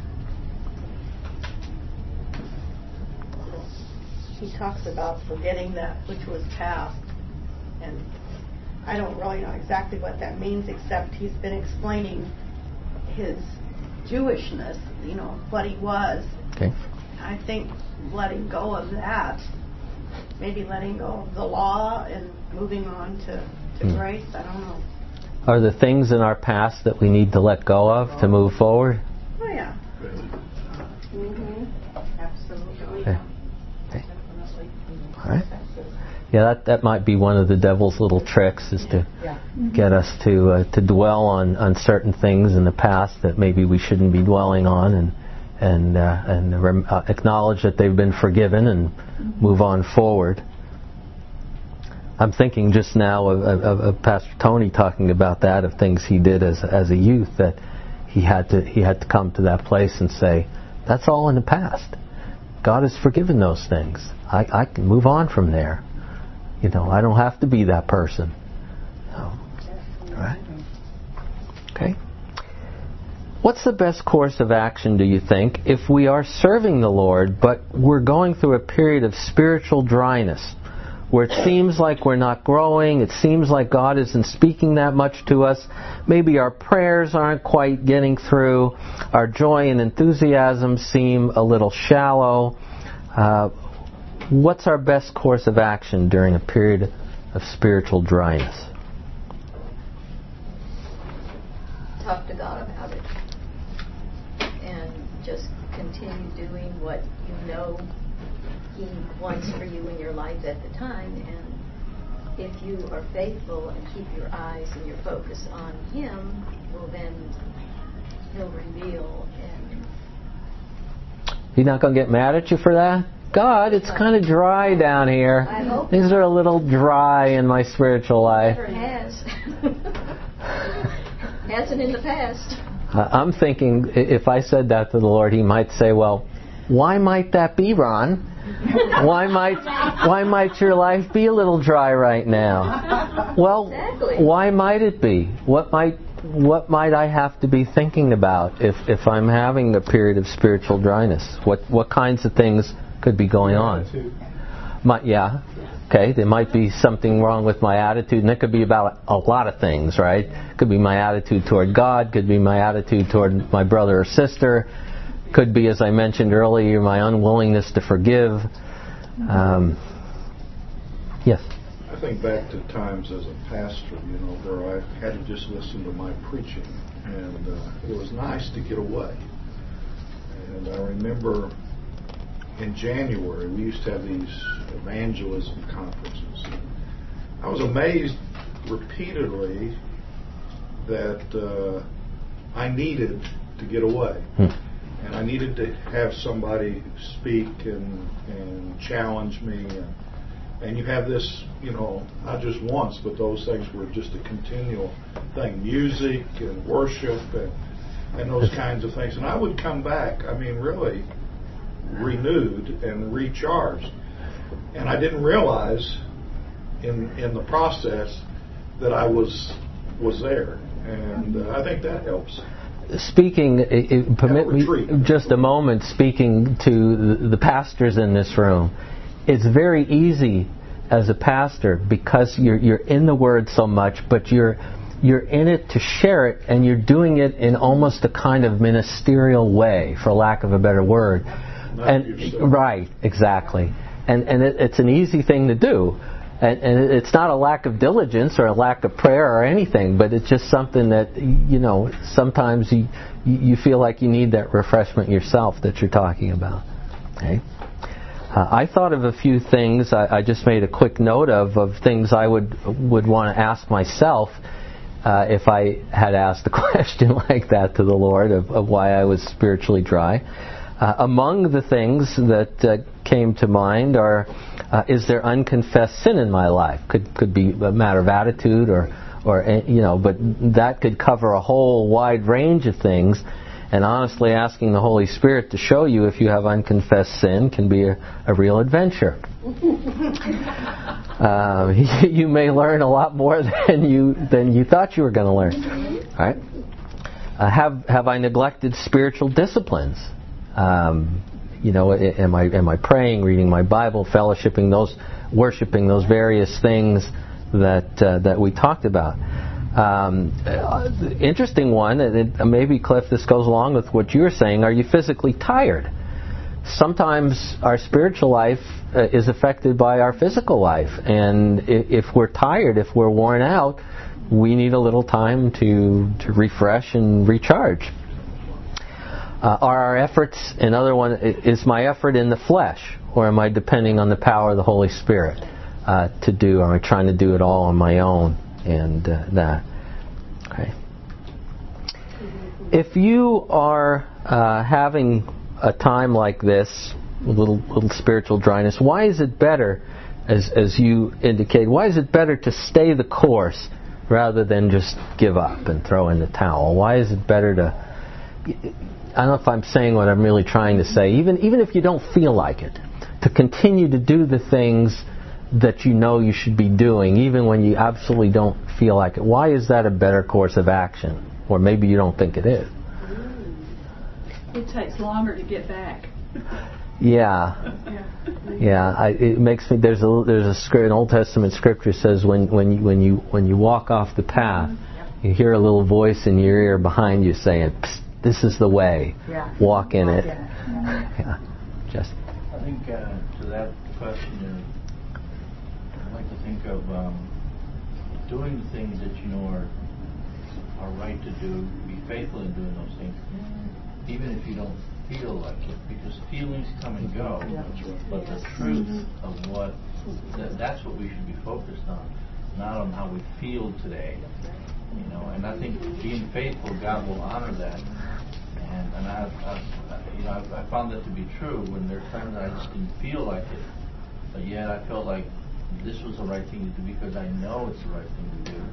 He talks about forgetting that which was past. And I don't really know exactly what that means, except he's been explaining his Jewishness, you know, what he was. Okay. I think letting go of that, maybe letting go of the law and moving on to, to mm. grace, I don't know. Are there things in our past that we need to let go of to move forward? Oh, yeah. Mm-hmm. Absolutely. Okay. Okay. All right. Yeah, that, that might be one of the devil's little tricks, is to yeah. get us to uh, to dwell on, on certain things in the past that maybe we shouldn't be dwelling on, and and uh, and rem- uh, acknowledge that they've been forgiven and mm-hmm. move on forward. I'm thinking just now of, of, of Pastor Tony talking about that, of things he did as as a youth, that he had to he had to come to that place and say, that's all in the past. God has forgiven those things. I, I can move on from there. You know, I don't have to be that person. So, all right? Okay. What's the best course of action, do you think, if we are serving the Lord, but we're going through a period of spiritual dryness, where it seems like we're not growing, it seems like God isn't speaking that much to us, maybe our prayers aren't quite getting through, our joy and enthusiasm seem a little shallow. Uh, what's our best course of action during a period of spiritual dryness? Talk to God about it. just continue doing what you know He wants for you in your life at the time. And if you are faithful and keep your eyes and your focus on Him, well then He'll reveal. And He's not going to get mad at you for that? God, it's kind of dry down here. I hope Things are a little dry in my spiritual life. Never has. Hasn't in the past. Uh, I'm thinking if I said that to the Lord, He might say, well, why might that be, Ron? Why might why might your life be a little dry right now? Well, Exactly. why might it be? What might what might I have to be thinking about if, if I'm having a period of spiritual dryness? What what kinds of things could be going on? My, yeah. Okay, there might be something wrong with my attitude, and it could be about a lot of things, right? Could be my attitude toward God, could be my attitude toward my brother or sister, could be, as I mentioned earlier, my unwillingness to forgive. Um, yes? I think back to times as a pastor, you know, where I had to just listen to my preaching, and uh, it was nice to get away. And I remember in January, we used to have these evangelism conferences. I was amazed repeatedly that uh, I needed to get away. Hmm. And I needed to have somebody speak and, and challenge me. And, and you have this, you know, not just once, but those things were just a continual thing. Music and worship and, and those kinds of things. And I would come back, I mean, really renewed and recharged. And I didn't realize in in the process that I was was there. And uh, I think that helps. Speaking, it, it, permit me just a moment, speaking to the, the pastors in this room. It's very easy as a pastor because you're you're in the Word so much, but you're you're in it to share it, and you're doing it in almost a kind of ministerial way, for lack of a better word. Not And yourself. right, exactly. And and it, it's an easy thing to do. And, and it's not a lack of diligence or a lack of prayer or anything, but it's just something that, you know, sometimes you you feel like you need that refreshment yourself that you're talking about. Okay. Uh, I thought of a few things. I, I just made a quick note of of things I would would want to ask myself uh, if I had asked a question like that to the Lord of, of why I was spiritually dry. Uh, among the things that uh, came to mind are, uh, is there unconfessed sin in my life? Could could be a matter of attitude or, or you know, but that could cover a whole wide range of things. And honestly, asking the Holy Spirit to show you if you have unconfessed sin can be a, a real adventure. uh, you, you may learn a lot more than you than you thought you were going to learn. All right? Uh, have have I neglected spiritual disciplines? Um, you know, am I am I praying, reading my Bible, fellowshipping, those, worshiping, those various things that uh, that we talked about? Um, uh, interesting one. It, maybe Cliff, this goes along with what you were saying. Are you physically tired? Sometimes our spiritual life uh, is affected by our physical life, and if, if we're tired, if we're worn out, we need a little time to to refresh and recharge. Uh, are our efforts, another one, is my effort in the flesh, or am I depending on the power of the Holy Spirit uh, to do, or am I trying to do it all on my own, and uh, that. Okay. If you are uh, having a time like this, a little, little spiritual dryness, why is it better, as, as you indicate, why is it better to stay the course rather than just give up and throw in the towel? Why is it better to... I don't know if I'm saying what I'm really trying to say. Even even if you don't feel like it, to continue to do the things that you know you should be doing, even when you absolutely don't feel like it. Why is that a better course of action? Or maybe you don't think it is. It takes longer to get back. Yeah, yeah. I, it makes me. There's a there's a script, an Old Testament scripture says when when you when you when you walk off the path, you hear a little voice in your ear behind you saying, "Psst, this is the way. Yeah. Walk in it." Yeah. Yeah. Just. I think uh, to that question, uh, I'd like to think of um, doing the things that you know are are right to do. Be faithful in doing those things, even if you don't feel like it, because feelings come and go. But the truth of what, that, that's what we should be focused on, not on how we feel today. You know, and I think being faithful, God will honor that. And and I've, I've you know I've, I found that to be true when there's times that I just didn't feel like it, but yet I felt like this was the right thing to do because I know it's the right thing to do.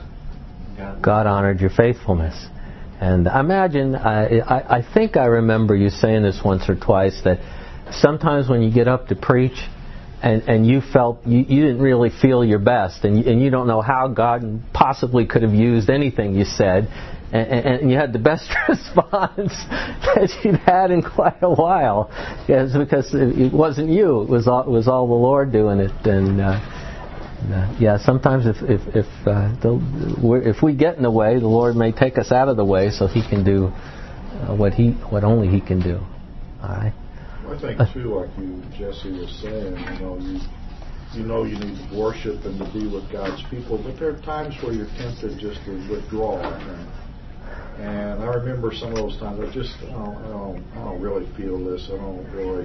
God, God honored your faithfulness. And I imagine, I, I, I think I remember you saying this once or twice, that sometimes when you get up to preach and, and you felt you, you didn't really feel your best, and you, and you don't know how God possibly could have used anything you said, and, and, and you had the best response that you'd had in quite a while. Yes, because it wasn't you, it was all, it was all the Lord doing it. And uh, Uh, yeah, sometimes if if if, uh, the, if we get in the way, the Lord may take us out of the way so He can do uh, what He what only He can do. All right. I think too, like you, Jesse, was saying, you know, you you know you need to worship and to be with God's people, but there are times where you're tempted just to withdraw. And, and I remember some of those times. I just I don't, I don't I don't really feel this. I don't really.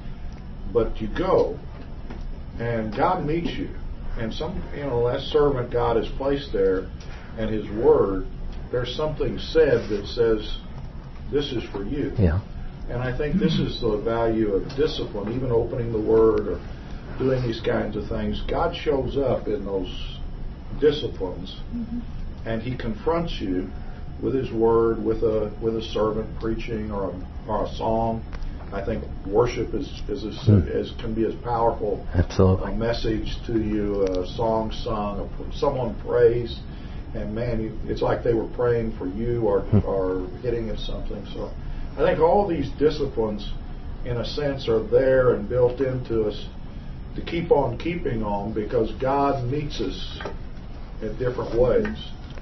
But you go, and God meets you. And some, you know, that servant God has placed there, and His Word, there's something said that says, this is for you. Yeah. And I think this is the value of discipline, even opening the Word or doing these kinds of things. God shows up in those disciplines, mm-hmm. and He confronts you with His Word, with a with a servant preaching or a, or a song. I think worship is is, as, mm. as can be as powerful Absolutely. a message to you, a song sung, someone prays, and man, you, it's like they were praying for you or mm. or hitting at something. So I think all these disciplines, in a sense, are there and built into us to keep on keeping on, because God meets us in different ways.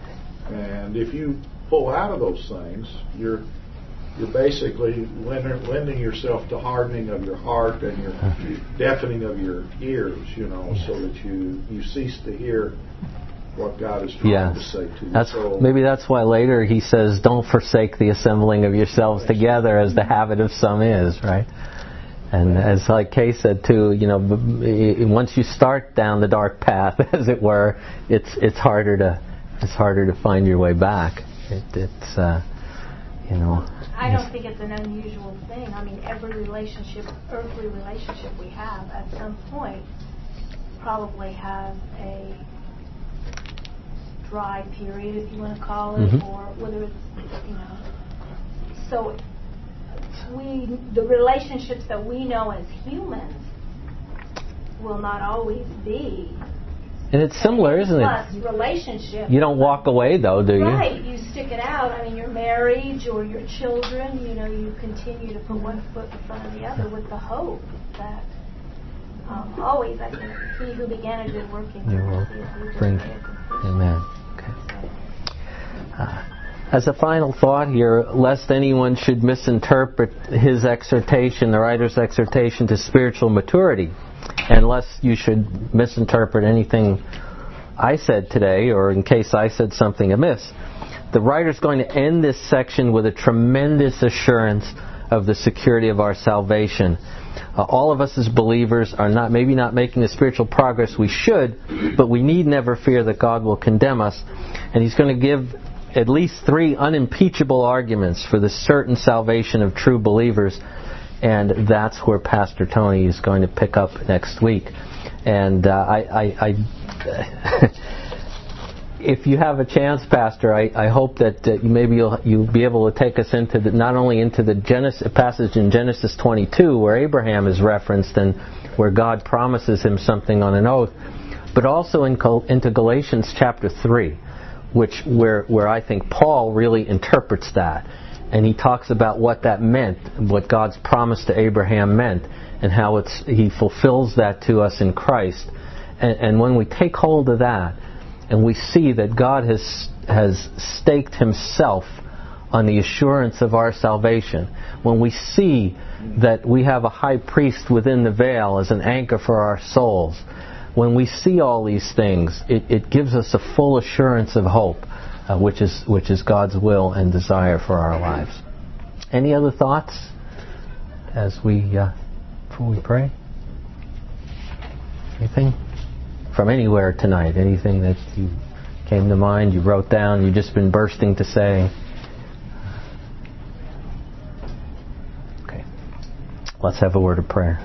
And if you pull out of those things, you're You're basically lending yourself to hardening of your heart and your deafening of your ears, you know, yes. so that you, you cease to hear what God is trying yes. to say to you. That's, so, maybe that's why later He says, don't forsake the assembling of yourselves yes. together, as the habit of some is, right? And right. as like Kay said too, you know, once you start down the dark path, as it were, it's it's harder to it's harder to find your way back. It, it's uh, you know. I don't think it's an unusual thing. I mean, every relationship, earthly relationship we have, at some point, probably has a dry period, if you want to call it, mm-hmm. or whether it's, you know. So, we, the relationships that we know as humans will not always be. And it's similar, isn't plus it? Relationship. You don't walk away, though, do you? Right. You stick it out. I mean, your marriage or your children, you know, you continue to put one foot in front of the other with the hope that um, always, I think, He who began a good work in you will bring it. Amen. Okay. Uh, as a final thought here, lest anyone should misinterpret his exhortation, the writer's exhortation to spiritual maturity, unless you should misinterpret anything I said today, or in case I said something amiss. The writer's going to end this section with a tremendous assurance of the security of our salvation. Uh, all of us as believers are not, maybe not making the spiritual progress we should, but we need never fear that God will condemn us. And he's going to give at least three unimpeachable arguments for the certain salvation of true believers. And that's where Pastor Tony is going to pick up next week. And uh, I, I, I if you have a chance, Pastor, I, I hope that uh, maybe you'll you'll be able to take us into the, not only into the Genesis passage in Genesis twenty-two where Abraham is referenced and where God promises him something on an oath, but also in, into Galatians chapter three, which where where I think Paul really interprets that. And he talks about what that meant, what God's promise to Abraham meant, and how it's he fulfills that to us in Christ. And, and when we take hold of that, and we see that God has has staked Himself on the assurance of our salvation, when we see that we have a high priest within the veil as an anchor for our souls, when we see all these things, it, it gives us a full assurance of hope. Uh, which is which is God's will and desire for our lives. Any other thoughts? as we uh, before we pray? Anything from anywhere tonight? Anything that you came to mind, you wrote down, you've just been bursting to say? Okay. Let's have a word of prayer.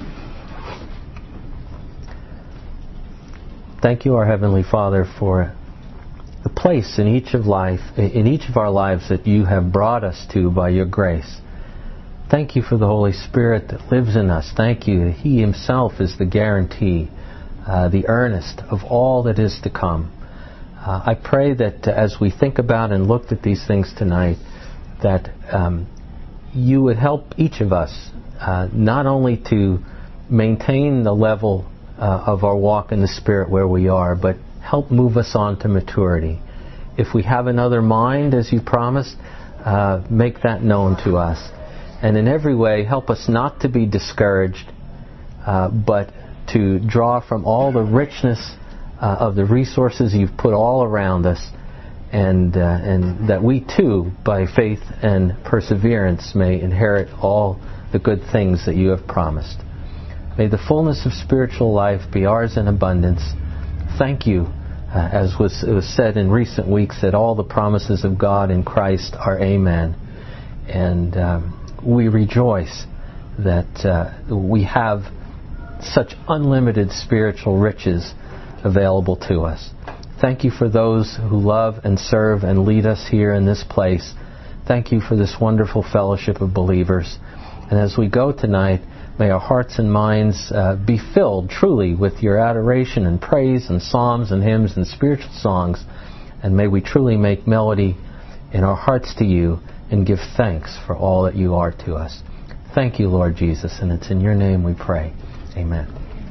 Thank you, our Heavenly Father, for the place in each of life, in each of our lives that you have brought us to by your grace. Thank you for the Holy Spirit that lives in us. Thank you that He Himself is the guarantee, uh, the earnest of all that is to come. Uh, I pray that uh, as we think about and looked at these things tonight, that um, you would help each of us uh, not only to maintain the level uh, of our walk in the Spirit where we are, but help move us on to maturity. If we have another mind, as you promised, uh, make that known to us. And in every way, help us not to be discouraged, uh, but to draw from all the richness uh, of the resources you've put all around us, and uh, and that we too, by faith and perseverance, may inherit all the good things that you have promised. May the fullness of spiritual life be ours in abundance. Thank you, uh, as was, it was said in recent weeks, that all the promises of God in Christ are amen. And um, we rejoice that uh, we have such unlimited spiritual riches available to us. Thank you for those who love and serve and lead us here in this place. Thank you for this wonderful fellowship of believers. And as we go tonight, may our hearts and minds uh, be filled truly with your adoration and praise and psalms and hymns and spiritual songs. And may we truly make melody in our hearts to you and give thanks for all that you are to us. Thank you, Lord Jesus, and it's in your name we pray. Amen.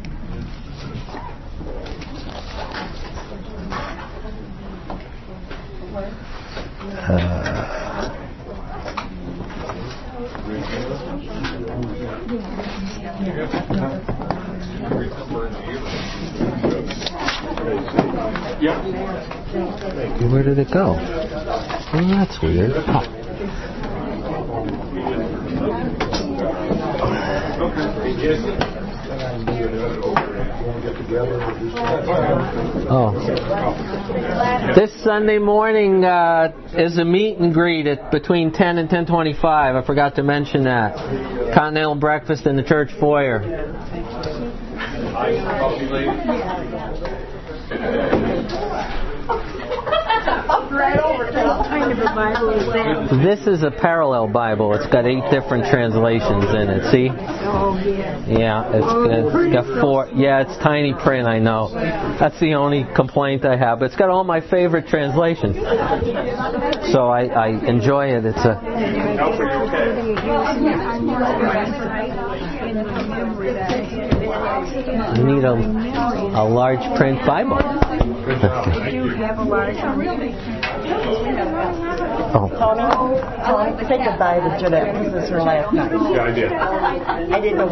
Uh, Where did it go? Oh, that's weird. Huh. Oh. This Sunday morning uh, is a meet and greet at between ten and ten twenty-five. I forgot to mention that. Continental breakfast in the church foyer. Right over. What kind of a Bible is that? This is a parallel Bible. It's got eight different translations in it. See? Oh, yes. Yeah, it's, Oh, it's got four. Yeah, it's tiny print, I know. That's the only complaint I have. But it's got all my favorite translations. So I, I enjoy it. It's a... You need a, a large print Bible. You have a large Oh. Tony, Tony, say goodbye to Jeanette. This is her last night. Yeah, I did. I didn't know